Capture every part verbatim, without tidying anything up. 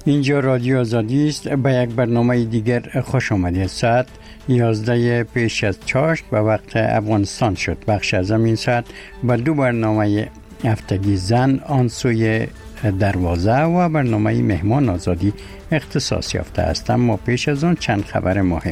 اینجا رادیو آزادی است. به یک برنامه دیگر خوش آمدید. ساعت یازده پیش از چاشت به وقت افغانستان شد. بخش از این ساعت به دو برنامه هفتگی زن آن سوی دروازه و برنامه مهمان آزادی اختصاص یافته است. اما پیش از آن چند خبر مهم.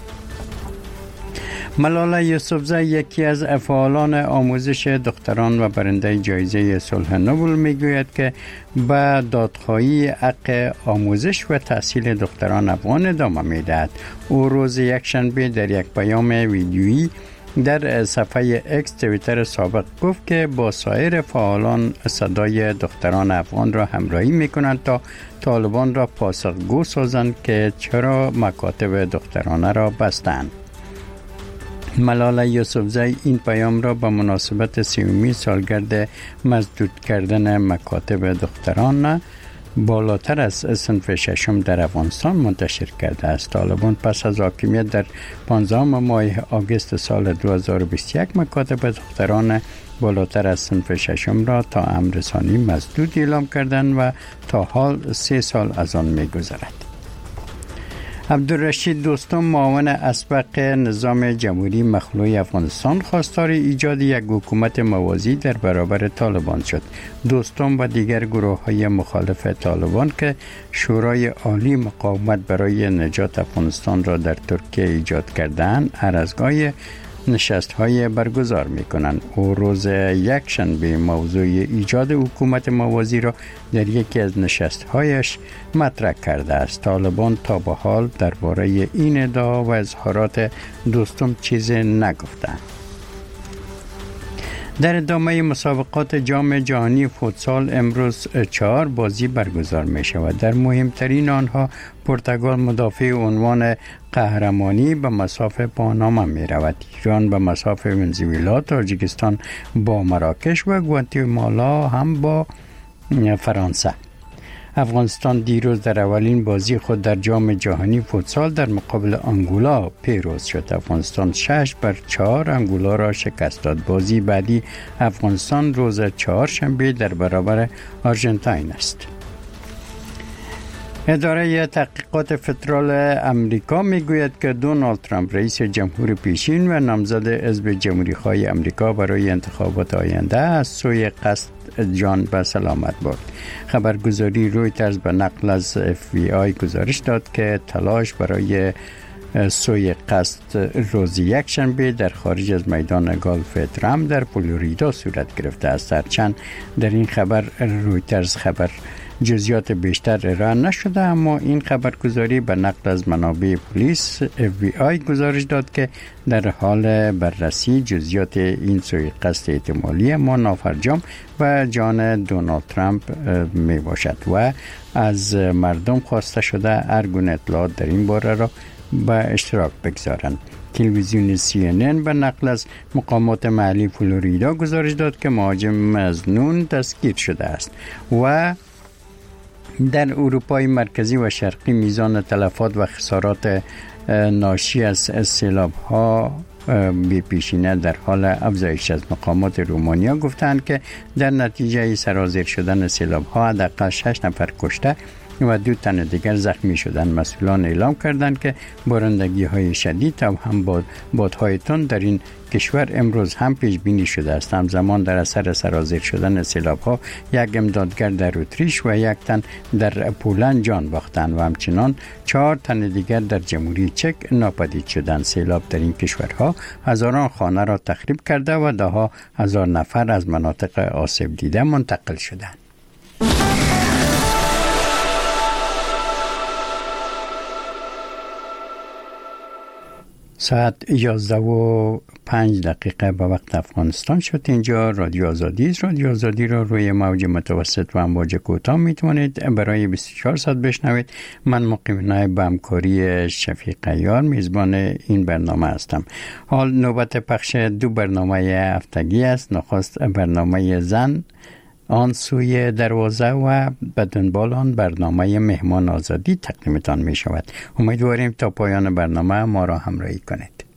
ملاله یوسفزی یکی از فعالان آموزش دختران و برنده جایزه صلح نوبل میگوید که به دادخواهی حق آموزش و تحصیل دختران افغان ادامه میدهد. او روز یکشنبه در یک پیام ویدیویی در صفحه اکس توییتر سابق گفت که با سایر فعالان صدای دختران افغان را همراهی میکنند تا طالبان را پاسخگو سازند که چرا مکاتب دخترانه را بستند. ملاله یوسفزی این پیام را به مناسبت سیومی سالگرد مسدود کردن مکاتب دختران بالاتر از صنف ششم در افغانستان منتشر کرده است. طالبان پس از حاکمیت در پانزدهم ماه آگوست سال دو هزار و بیست و یک مکاتب دختران بالاتر از صنف ششم را تا امررسانی مسدود اعلام کردند و تا حال سه سال از آن می‌گذرد. عبدالرشید دوستم معاون اسبق نظام جمهوری مخلوع افغانستان خواستار ایجاد یک حکومت موازی در برابر طالبان شد. دوستم و دیگر گروه های مخالف طالبان که شورای عالی مقاومت برای نجات افغانستان را در ترکیه ایجاد کردند هر از گاهی نشست های برگزار می کنند. او روز یک شنبه موضوع ایجاد حکومت موازی را در یکی از نشست هایش مطرح کرده است. طالبان تا به حال درباره این ادعا و اظهارات دوستم چیزی نگفتند. در ادامه مسابقات جام جهانی فوتسال امروز چهار بازی برگزار می شود. در مهمترین آنها پرتغال مدافع عنوان قهرمانی به مصاف پاناما می رود. ایران به مصاف ونزوئلا، تاجیکستان با مراکش و گواتمالا هم با فرانسه. افغانستان دیروز در اولین بازی خود در جام جهانی فوتسال در مقابل آنگولا پیروز شد. افغانستان شش بر چهار آنگولا را شکست داد. بازی بعدی افغانستان روز چهارشنبه در برابر آرژانتین است. اداره تحقیقات فدرال امریکا میگوید که دونالد ترامپ رئیس جمهور پیشین و نامزد حزب جمهوری‌خواه امریکا برای انتخابات آینده از سوی قصد جان به سلامت برد. خبرگزاری رویترز به نقل از اف بی آی گزارش داد که تلاش برای سوی قصد روز یکشنبه در خارج از میدان گالف ترامپ در فلوریدا صورت گرفته است. هرچند در این خبر رویترز خبر جزئیات بیشتر ارائه نشده، اما این خبرگزاری به نقل از منابع پلیس اف بی آی گزارش داد که در حال بررسی جزئیات این سوی قصد احتمالی ما نافرجام و جان دونالد ترامپ می باشد و از مردم خواسته شده هر گونه اطلاعات در این باره را به اشتراک بگذارند. تلویزیون سی ان ان به نقل از مقامات محلی فلوریدا گزارش داد که مهاجم مظنون دستگیر شده است و در اروپای مرکزی و شرقی میزان تلفات و خسارات ناشی از سیلاب ها بی پیشینه در حال افزایش از مقامات رومانیا گفتند که در نتیجه سرازیر شدن سیلاب ها حداقل شش نفر کشته و دو تن دیگر زخمی شدند. مسئولان اعلام کردند که بارندگی های شدید و هم باد بادهای تند در این کشور امروز هم پیش بینی شده است. همزمان در اثر سرازیر شدن سیلاب ها یک امدادگر در اتریش و یک تن در پولند جان باختند و همچنان چهار تن دیگر در جمهوری چک ناپدید شدند. سیلاب در این کشورها هزاران خانه را تخریب کرده و ده ها هزار نفر از مناطق آسیب دیده منتقل شدند. ساعت یازده و پنج دقیقه به وقت افغانستان شد. اینجا رادیو آزادی است. رادیو آزادی را روی موج متوسط و امواج کوتاه میتونید برای بیست و چهار ساعت بشنوید. من مقیم به همکاری شفیق عیار میزبان این برنامه هستم. حال نوبت پخش دو برنامه هفتگی است. نخست برنامه زن آن سوی دروازه و به دنبال آن برنامه مهمان آزادی تقدیمتان می شود. امیدواریم تا پایان برنامه ما را همراهی کنید.